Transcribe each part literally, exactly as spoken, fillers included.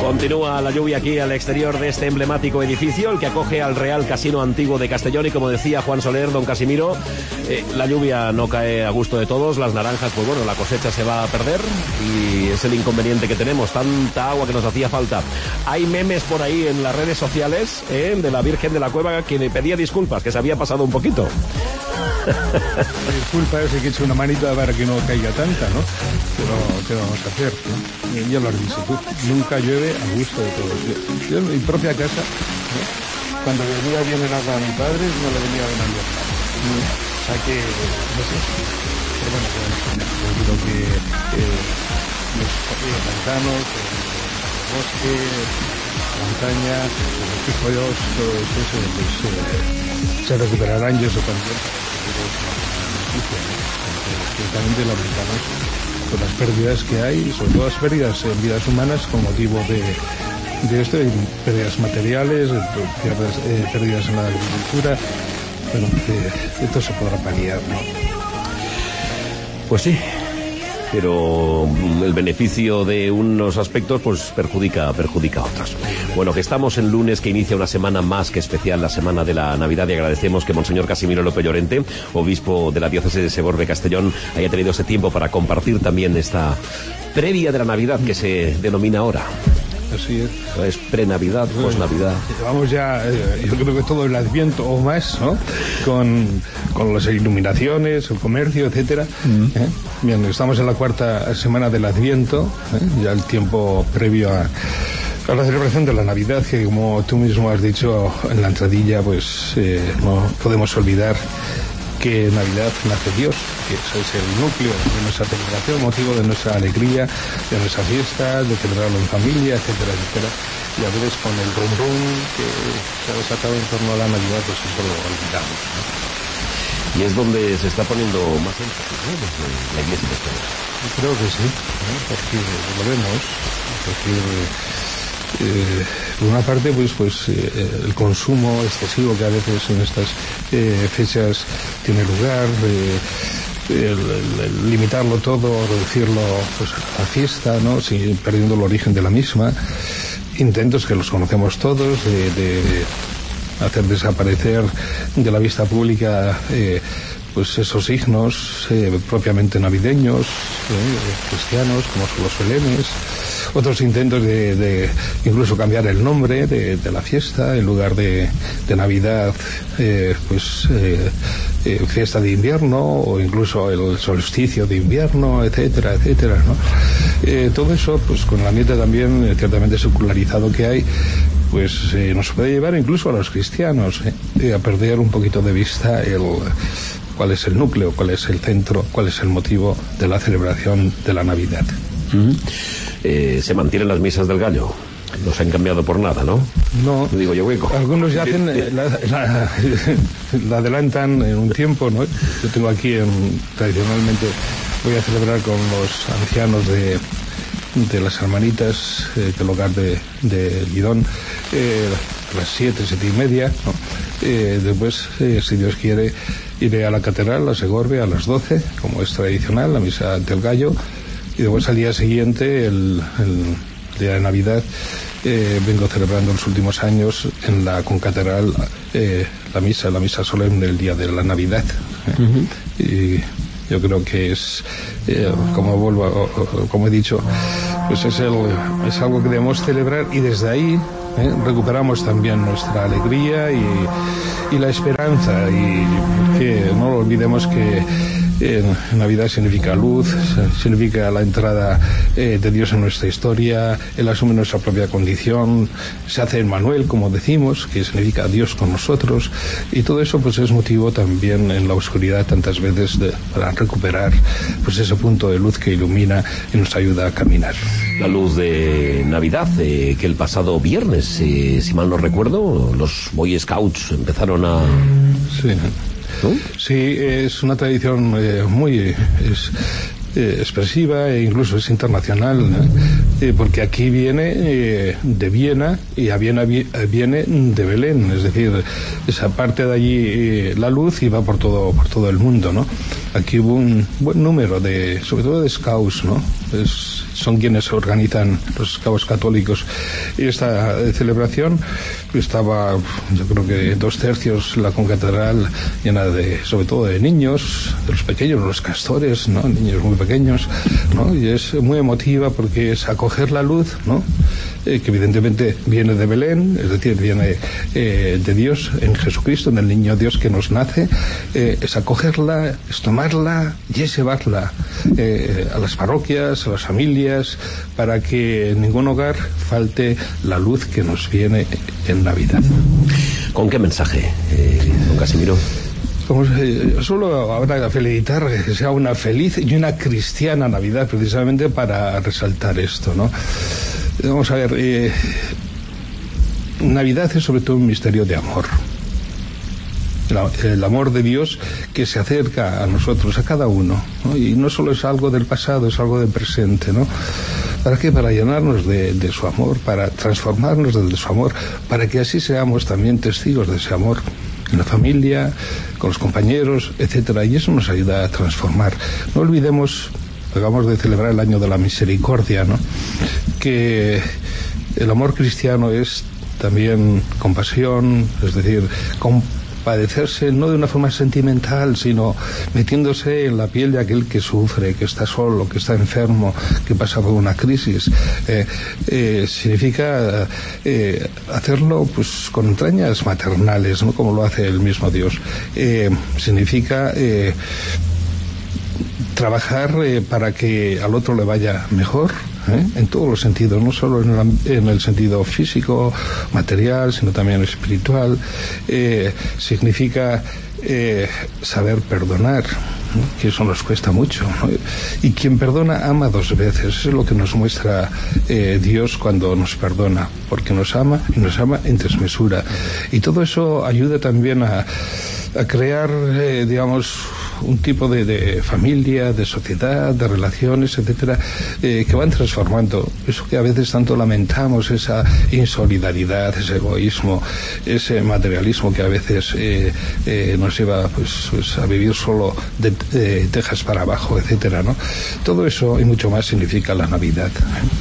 Continúa la lluvia aquí al exterior de este emblemático edificio, el que acoge al Real Casino Antiguo de Castellón, y como decía Juan Soler, don Casimiro, eh, la lluvia no cae a gusto de todos, las naranjas, pues bueno, la cosecha se va a perder y es el inconveniente que tenemos, tanta agua que nos hacía falta. Hay memes por ahí en las redes sociales eh, de la Virgen de la Cueva que le pedía disculpas, que se había pasado un poquito. Disculpa, es que he hecho una manita para que no caiga tanta, ¿no? Pero ¿qué vamos a hacer? ¿no? Ya lo has dicho tú, nunca llueve a gusto de todos. Yo, yo en mi propia casa, ¿no? Cuando venía bien el agua a mi padre, no le venía bien a mi hermano. O sea que, no sé. Pero bueno, yo digo que eh, los pantanos, el bosque, la montaña, los picos, todo eso, pues eh, se recuperarán, yo eso también. Ciertamente lamentamos por las pérdidas que hay, sobre todo las pérdidas en vidas humanas con motivo de, de esto, y pérdidas materiales, pérdidas, eh, pérdidas en la agricultura. Bueno, eh, esto se podrá paliar, ¿no? Pues sí, pero el beneficio de unos aspectos pues perjudica, perjudica a otros. Bueno, que estamos en lunes, que inicia una semana más que especial, la semana de la Navidad, y agradecemos que Monseñor Casimiro López Llorente, obispo de la diócesis de Segorbe Castellón, haya tenido ese tiempo para compartir también esta previa de la Navidad que se denomina ahora. Así es. Es pre-Navidad, post-Navidad. Vamos ya, eh, yo creo que todo el Adviento o más, ¿no? Con, con las iluminaciones, el comercio, etcétera. Mm. ¿Eh? Bien, estamos en la cuarta semana del Adviento, ¿eh? Ya el tiempo previo a, a la celebración de la Navidad, que como tú mismo has dicho en la entradilla, pues eh, no podemos olvidar que en Navidad nace Dios, que ese es el núcleo de nuestra celebración, motivo de nuestra alegría, de nuestra fiesta, de celebrarlo en familia, etcétera, etcétera. Y a veces con el rum rum que se ha desatado en torno a la Navidad, pues eso lo olvidamos, ¿no? Y es donde se está poniendo más énfasis, ¿no? Desde la Iglesia Católica. Yo creo que sí, ¿no? Porque lo vemos, es decir, Eh, por una parte pues pues eh, el consumo excesivo que a veces en estas eh, fechas tiene lugar, eh, el, el, el limitarlo todo, reducirlo pues a la fiesta, ¿no? Sí, perdiendo el origen de la misma, intentos que los conocemos todos de, de hacer desaparecer de la vista pública eh, pues esos signos eh, propiamente navideños, eh, cristianos, como son los belenes. Otros intentos de, de incluso cambiar el nombre de, de la fiesta, en lugar de, de Navidad, eh, pues eh, eh, fiesta de invierno, o incluso el solsticio de invierno, etcétera, etcétera, ¿no? Eh, todo eso, pues con el ambiente también eh, ciertamente secularizado que hay, pues eh, nos puede llevar incluso a los cristianos eh, a perder un poquito de vista el cuál es el núcleo, cuál es el centro, cuál es el motivo de la celebración de la Navidad. Uh-huh. Eh, se mantienen las misas del gallo, no se han cambiado por nada, ¿no? No, digo yo, hueco. Algunos ya hacen eh, la, la, la adelantan en un tiempo, ¿no? Yo tengo aquí en, tradicionalmente voy a celebrar con los ancianos de de las hermanitas eh, del hogar de, de Lidón eh, a las siete, siete y media, ¿no? Eh, después, eh, si Dios quiere, iré a la catedral, a Segorbe, a las doce, como es tradicional, la misa del gallo, y después al día siguiente, el, el día de Navidad, eh, vengo celebrando los últimos años en la concatedral eh, la misa, la misa solemne del día de la Navidad. ¿eh? Uh-huh. Y yo creo que es, eh, como vuelvo, como he dicho, pues es, el, es algo que debemos celebrar, y desde ahí eh, recuperamos también nuestra alegría y, y la esperanza, y que no olvidemos que Eh, Navidad significa luz, significa la entrada eh, de Dios en nuestra historia. Él asume nuestra propia condición, se hace Emmanuel, como decimos, que significa Dios con nosotros, y todo eso pues es motivo también en la oscuridad tantas veces de, para recuperar pues ese punto de luz que ilumina y nos ayuda a caminar. La luz de Navidad, eh, que el pasado viernes, eh, si mal no recuerdo, los Boy Scouts empezaron a... Sí. ¿No? Sí, es una tradición eh, muy es, eh, expresiva, e incluso es internacional, ¿no? eh, porque aquí viene eh, de Viena, y a Viena vi, viene de Belén, es decir, esa parte de allí eh, la luz, y va por todo por todo el mundo, ¿no? Aquí hubo un buen número de, sobre todo de scouts, ¿no? Es, son quienes organizan los esclavos católicos. Y esta celebración estaba, yo creo que dos tercios la concatedral llena de, sobre todo de niños, de los pequeños, los castores, ¿no? Niños muy pequeños, ¿no? Y es muy emotiva porque es acoger la luz, ¿no? Eh, que evidentemente viene de Belén, es decir, viene eh, de Dios en Jesucristo, en el niño Dios que nos nace, eh, es acogerla, es tomarla y es llevarla eh, a las parroquias, a las familias, para que en ningún hogar falte la luz que nos viene en Navidad. ¿Con qué mensaje, eh, don Casimiro? Vamos, eh, solo habrá felicitar que sea una feliz y una cristiana Navidad, precisamente para resaltar esto, ¿no? Vamos a ver, eh, Navidad es sobre todo un misterio de amor. El, el amor de Dios que se acerca a nosotros, a cada uno, ¿no? Y no solo es algo del pasado, es algo del presente, ¿no? ¿Para qué? Para llenarnos de, de su amor, para transformarnos de su amor, para que así seamos también testigos de ese amor en la familia, con los compañeros, etcétera. Y eso nos ayuda a transformar. No olvidemos, acabamos de celebrar el año de la misericordia, ¿no? Que el amor cristiano es también compasión, es decir, compadecerse no de una forma sentimental, sino metiéndose en la piel de aquel que sufre, que está solo, que está enfermo, que pasa por una crisis. Eh, eh, significa eh, hacerlo pues con entrañas maternales, ¿no? Como lo hace el mismo Dios. Eh, significa eh, trabajar eh, para que al otro le vaya mejor, ¿eh? En todos los sentidos, no solo en el, en el sentido físico, material, sino también espiritual. Eh, significa eh, saber perdonar, ¿no? Que eso nos cuesta mucho, ¿no? Y quien perdona ama dos veces. Eso es lo que nos muestra eh, Dios cuando nos perdona, porque nos ama y nos ama en desmesura. Y todo eso ayuda también a, a crear, eh, digamos, un tipo de, de familia, de sociedad, de relaciones, etcétera, eh, que van transformando eso que a veces tanto lamentamos, esa insolidaridad, ese egoísmo, ese materialismo que a veces eh, eh, nos lleva pues, pues a vivir solo de, de tejas para abajo, etcétera, ¿no? Todo eso y mucho más significa la Navidad.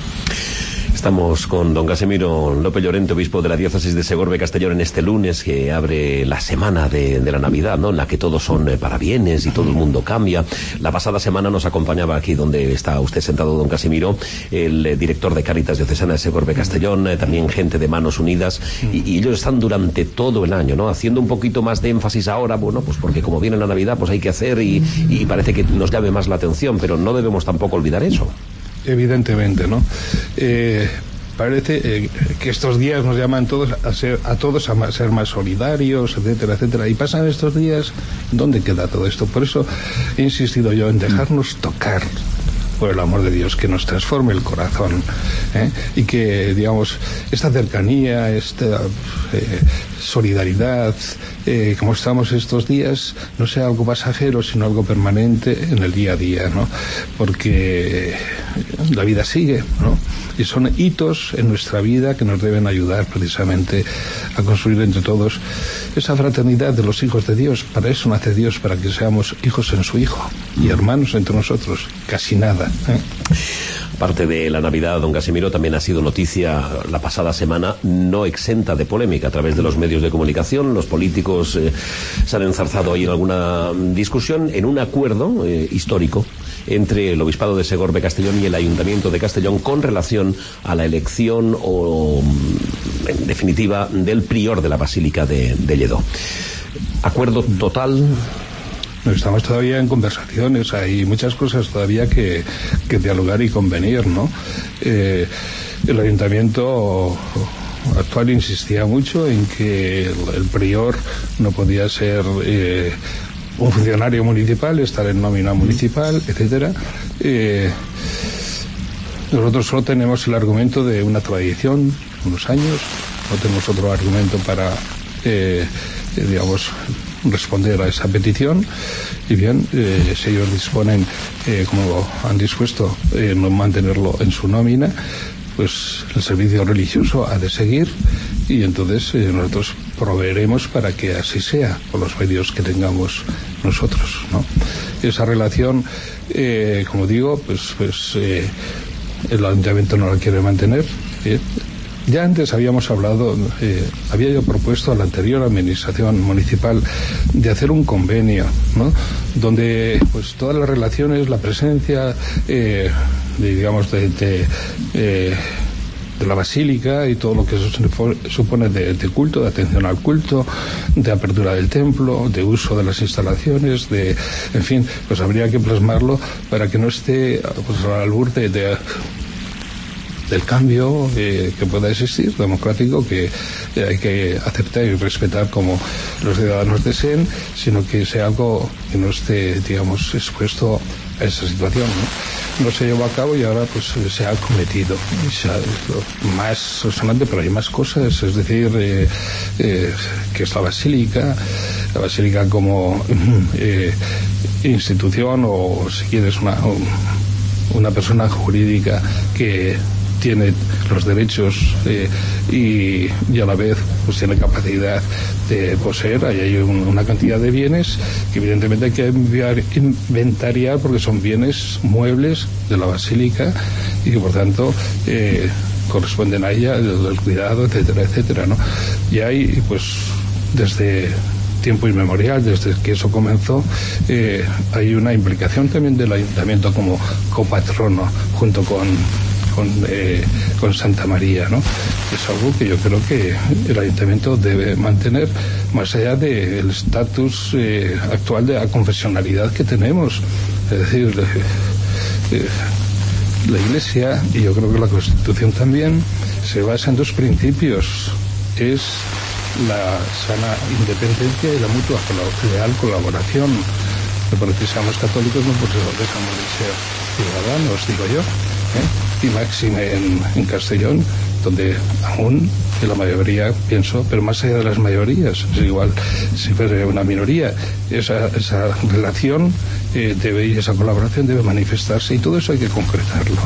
Estamos con don Casimiro López Llorente, obispo de la diócesis de Segorbe-Castellón, en este lunes que abre la semana de, de la Navidad, ¿no? En la que todos son eh, parabienes y todo el mundo cambia. La pasada semana nos acompañaba aquí donde está usted sentado, don Casimiro, el eh, director de Cáritas Diocesana de Segorbe-Castellón, eh, también gente de Manos Unidas, y, y ellos están durante todo el año, ¿no? Haciendo un poquito más de énfasis ahora, bueno, pues porque como viene la Navidad, pues hay que hacer y, y parece que nos llame más la atención, pero no debemos tampoco olvidar eso. Evidentemente, ¿no? Eh, parece eh, que estos días nos llaman todos a ser, a todos a ser más solidarios, etcétera, etcétera. Y pasan estos días, ¿dónde queda todo esto? Por eso he insistido yo en dejarnos tocar por el amor de Dios, que nos transforme el corazón, ¿eh? Y que, digamos, esta cercanía, esta eh, solidaridad, eh, como estamos estos días, no sea algo pasajero, sino algo permanente en el día a día, ¿no? Porque la vida sigue, ¿no? Y son hitos en nuestra vida que nos deben ayudar precisamente a construir entre todos esa fraternidad de los hijos de Dios. Para eso nace Dios, para que seamos hijos en su Hijo y hermanos entre nosotros. Casi nada, ¿eh? Aparte de la Navidad, don Casimiro, también ha sido noticia la pasada semana, no exenta de polémica a través de los medios de comunicación. Los políticos eh, se han enzarzado ahí en alguna discusión en un acuerdo eh, histórico entre el Obispado de Segorbe-Castellón y el Ayuntamiento de Castellón con relación a la elección o, en definitiva, del prior de la Basílica de, de Lledó. Acuerdo total. Estamos todavía en conversaciones, hay muchas cosas todavía que, que dialogar y convenir, ¿no? Eh, el ayuntamiento actual insistía mucho en que el, el prior no podía ser eh, un funcionario municipal, estar en nómina municipal, etcétera. Eh, nosotros solo tenemos el argumento de una tradición, unos años, no tenemos otro argumento para, eh, eh, digamos, responder a esa petición. Y bien, eh, si ellos disponen, eh, como han dispuesto, eh, no mantenerlo en su nómina, pues el servicio religioso ha de seguir, y entonces eh, nosotros proveeremos para que así sea, con los medios que tengamos nosotros, ¿no? Esa relación, eh, como digo, pues, pues eh, el ayuntamiento no la quiere mantener. ¿eh? Ya antes habíamos hablado, eh, había yo propuesto a la anterior administración municipal de hacer un convenio, ¿no? Donde pues todas las relaciones, la presencia, eh, de, digamos, de, de, eh, de la basílica y todo lo que eso supone de, de culto, de atención al culto, de apertura del templo, de uso de las instalaciones, de, en fin, pues habría que plasmarlo para que no esté pues, al albur de, de del cambio eh, que pueda existir, democrático, que eh, hay que aceptar y respetar como los ciudadanos deseen, sino que sea algo que no esté, digamos, expuesto a esa situación, ¿no? No se llevó a cabo y ahora pues se ha cometido. Y se ha, más sonante, pero hay más cosas, es decir, eh, eh, que es la basílica, la basílica como eh, institución o, si quieres, una, una persona jurídica que tiene los derechos eh, y, y a la vez pues tiene capacidad de poseer. Ahí hay un, una cantidad de bienes que evidentemente hay que enviar, inventariar porque son bienes muebles de la basílica y que por tanto eh, corresponden a ella, el, el cuidado, etcétera, etcétera, ¿no? Y hay pues desde tiempo inmemorial, desde que eso comenzó, eh, hay una implicación también del ayuntamiento como copatrono junto con Con, eh, con Santa María, ¿no? Es algo que yo creo que el ayuntamiento debe mantener más allá del estatus eh, actual de la confesionalidad que tenemos. Es decir, eh, eh, la Iglesia, y yo creo que la Constitución también, se basa en dos principios. Es la sana independencia y la mutua leal colaboración. Porque seamos católicos no pues dejamos de ser ciudadanos, digo yo, ¿eh? Y máxime en, en Castellón, donde aún en la mayoría, pienso, pero más allá de las mayorías, es igual si fuera una minoría, esa, esa relación eh, debe, y esa colaboración debe manifestarse, y todo eso hay que concretarlo.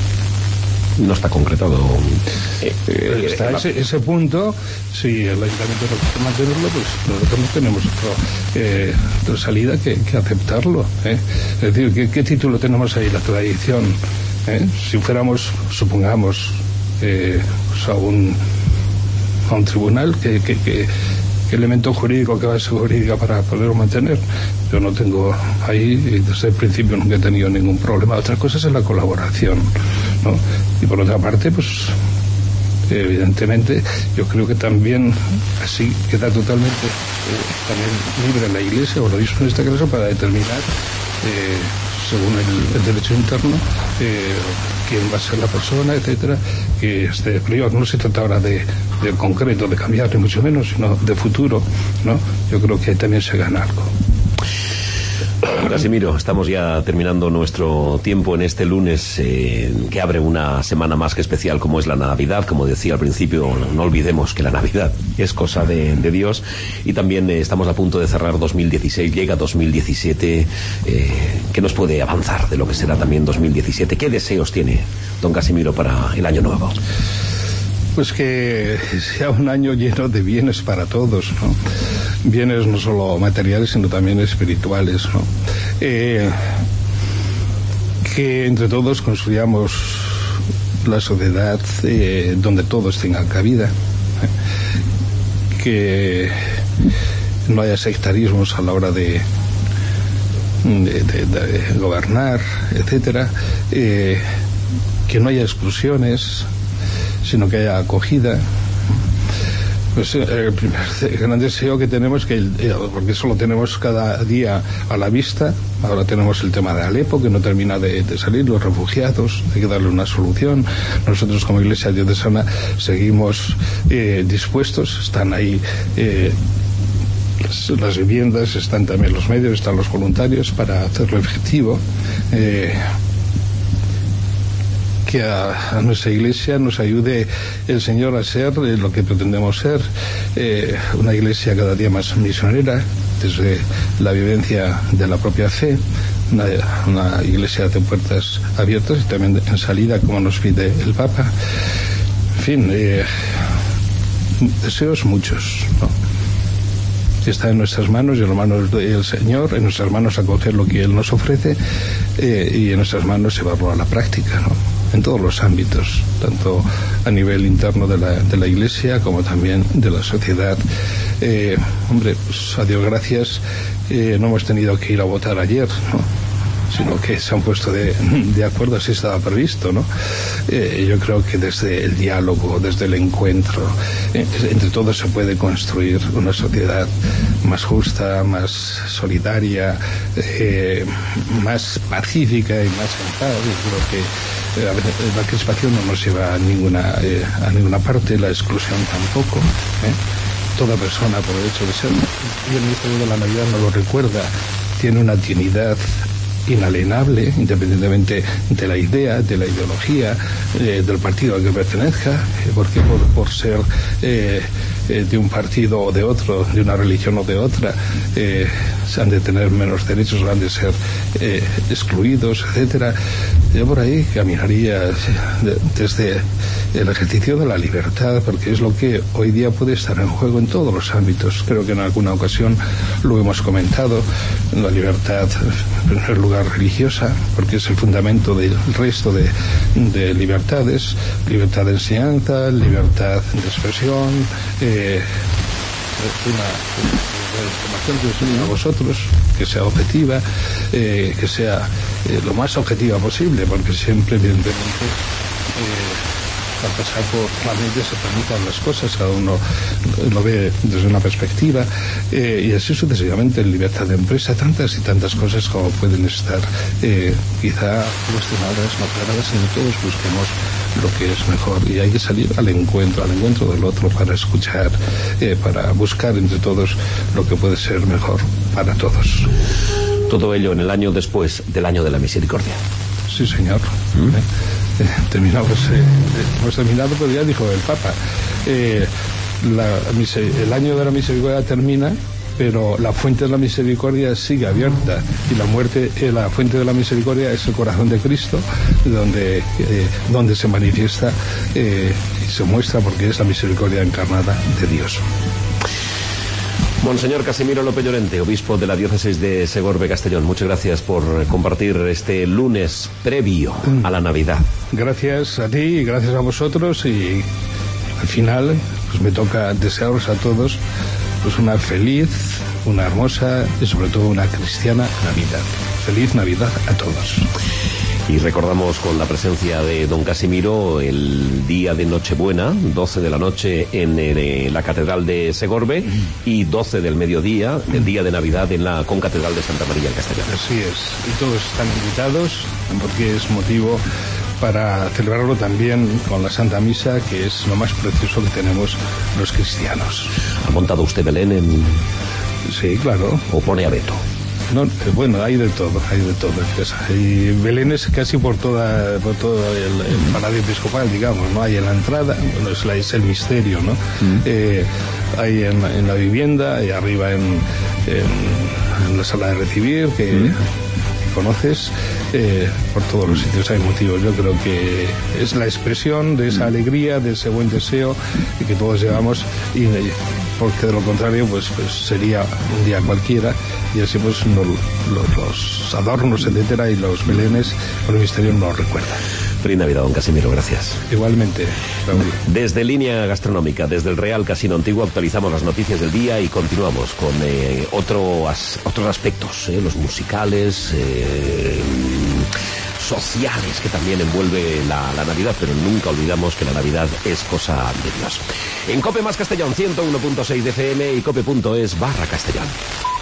No está concretado. Eh, eh, está eh, ese, ese punto, si el ayuntamiento no quiere mantenerlo, pues nosotros no tenemos otro, eh, otra salida que, que aceptarlo. ¿eh? Es decir, ¿qué, ¿qué título tenemos ahí? La tradición. ¿Eh? Si fuéramos, supongamos, eh, pues a, un, a un tribunal, ¿qué, qué, qué, qué elemento jurídico, qué base jurídica para poderlo mantener? Yo no tengo ahí, desde el principio nunca he tenido ningún problema. Otra cosa es la colaboración, ¿no? Y por otra parte, pues evidentemente yo creo que también así queda totalmente eh, también libre la Iglesia o lo hizo en este caso para determinar eh, según el, el derecho interno eh, quién va a ser la persona, etcétera, que este periodo no se trata ahora de, de concreto, de cambiar ni mucho menos, sino de futuro, ¿no? Yo creo que ahí también se gana algo. Casimiro, estamos ya terminando nuestro tiempo en este lunes eh, que abre una semana más que especial como es la Navidad. Como decía al principio, no, no olvidemos que la Navidad es cosa de, de Dios, y también eh, estamos a punto de cerrar dos mil dieciséis, llega dos mil diecisiete. eh, ¿Qué nos puede avanzar de lo que será también dos mil diecisiete? ¿Qué deseos tiene don Casimiro para el año nuevo? Pues que sea un año lleno de bienes para todos, ¿no? Bienes no solo materiales, sino también espirituales, ¿no? Eh, que entre todos construyamos la sociedad eh, donde todos tengan cabida, ¿eh? Que no haya sectarismos a la hora de, de, de, de gobernar, etcétera, eh, que no haya exclusiones, sino que haya acogida. Pues el primer gran deseo que tenemos, que porque eso lo tenemos cada día a la vista, ahora tenemos el tema de Alepo, que no termina de, de salir, los refugiados, hay que darle una solución. Nosotros como Iglesia Diocesana seguimos eh, dispuestos, están ahí eh, las, las viviendas, están también los medios, están los voluntarios para hacerlo efectivo. Eh, que a, a nuestra Iglesia nos ayude el Señor a ser eh, lo que pretendemos ser, eh, una Iglesia cada día más misionera, desde la vivencia de la propia fe, una, una Iglesia de puertas abiertas y también en salida, como nos pide el Papa. En fin, eh, deseos muchos, ¿no? Está en nuestras manos y en las manos del Señor, en nuestras manos acoger lo que Él nos ofrece, eh, y en nuestras manos llevarlo a la práctica, ¿no? en todos los ámbitos, tanto a nivel interno de la, de la Iglesia como también de la sociedad. Eh, hombre, pues a Dios gracias, eh, no hemos tenido que ir a votar ayer, ¿no?, sino que se han puesto de, de acuerdo, así estaba previsto, ¿no? Eh, yo creo que desde el diálogo, desde el encuentro, eh, entre todos se puede construir una sociedad más justa, más solidaria, eh, más pacífica y más en paz. Yo creo que eh, a veces la crispación no nos lleva a ninguna, eh, a ninguna parte, la exclusión tampoco, ¿eh? Toda persona, por el hecho de ser, y el misterio de la Navidad nos lo recuerda, tiene una dignidad inalienable, independientemente de la idea, de la ideología, eh, del partido al que pertenezca, eh, porque por, por ser eh, eh, de un partido o de otro, de una religión o de otra, eh, se han de tener menos derechos, han de ser eh, excluidos, etcétera. Yo por ahí caminaría de, desde el ejercicio de la libertad, porque es lo que hoy día puede estar en juego en todos los ámbitos. Creo que en alguna ocasión lo hemos comentado, la libertad, en primer lugar, religiosa, porque es el fundamento del resto de, de libertades, libertad de enseñanza, libertad de expresión, eh, una, una información que os une a vosotros, que sea objetiva, eh, que sea eh, lo más objetiva posible, porque siempre, evidentemente, eh, al pasar por la mente se permitan las cosas, cada uno lo ve desde una perspectiva, eh, y así sucesivamente, en libertad de empresa, tantas y tantas cosas como pueden estar eh, quizá cuestionadas, no aclaradas, sino todos busquemos lo que es mejor, y hay que salir al encuentro, al encuentro del otro, para escuchar, eh, para buscar entre todos lo que puede ser mejor para todos. Todo ello en el año después del Año de la Misericordia. Sí, señor. ¿Mm? ¿Eh? Eh, terminamos, eh, hemos terminado, pero ya dijo el Papa, eh, la, el año de la misericordia termina, pero la fuente de la misericordia sigue abierta, y la muerte, eh, la fuente de la misericordia es el corazón de Cristo, donde, eh, donde se manifiesta eh, y se muestra, porque es la misericordia encarnada de Dios. Monseñor Casimiro López Llorente, obispo de la diócesis de Segorbe Castellón, muchas gracias por compartir este lunes previo a la Navidad. Gracias a ti y gracias a vosotros, y al final pues me toca desearos a todos pues una feliz, una hermosa y sobre todo una cristiana Navidad. Feliz Navidad a todos. Y recordamos con la presencia de don Casimiro el día de Nochebuena, doce de la noche en eh, la Catedral de Segorbe, y doce del mediodía, el día de Navidad, en la Concatedral de Santa María en Castellón. Así es, y todos están invitados, porque es motivo para celebrarlo también con la Santa Misa, que es lo más precioso que tenemos los cristianos. ¿Ha montado usted Belén en...? Sí, claro. ¿O pone abeto? No, bueno, hay de todo, hay de todo. Y Belén es casi por toda, por todo el, el palacio episcopal, digamos, ¿no? Hay en la entrada, bueno, es, la, es el misterio, ¿no? Mm. Eh, hay en, en la vivienda, y arriba en, en, en la sala de recibir, que mm. conoces, eh, por todos los sitios hay motivos. Yo creo que es la expresión de esa alegría, de ese buen deseo que todos llevamos, y porque de lo contrario pues, pues sería un día cualquiera, y así pues no, los, los adornos, etcétera, y los belenes por el misterio no los recuerdan. Feliz Navidad, don Casimiro, gracias. Igualmente, Raúl. Desde Línea Gastronómica, desde el Real Casino Antiguo, actualizamos las noticias del día y continuamos con eh, otro as, otros aspectos, eh, los musicales, eh, sociales, que también envuelve la, la Navidad, pero nunca olvidamos que la Navidad es cosa de Dios. En COPE más Castellón, ciento uno punto seis de F M y cope punto es barra Castellón.